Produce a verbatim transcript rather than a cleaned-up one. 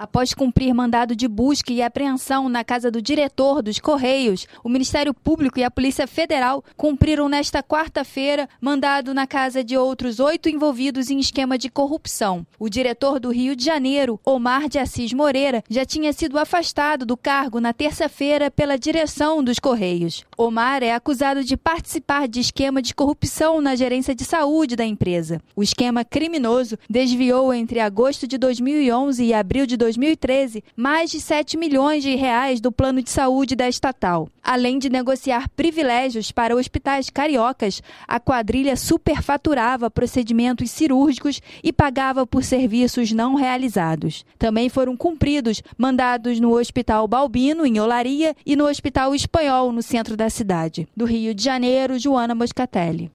Após cumprir mandado de busca e apreensão na casa do diretor dos Correios, o Ministério Público e a Polícia Federal cumpriram nesta quarta-feira mandado na casa de outros oito envolvidos em esquema de corrupção. O diretor do Rio de Janeiro, Omar de Assis Moreira, já tinha sido afastado do cargo na terça-feira pela direção dos Correios. Omar é acusado de participar de esquema de corrupção na gerência de saúde da empresa. O esquema criminoso desviou entre agosto de dois mil e onze e abril de dois mil e treze mais de sete milhões de reais do plano de saúde da estatal. Além de negociar privilégios para hospitais cariocas, a quadrilha superfaturava procedimentos cirúrgicos e pagava por serviços não realizados. Também foram cumpridos mandados no Hospital Balbino, em Olaria, e no Hospital Espanhol, no centro da cidade. Do Rio de Janeiro, Joana Moscatelli.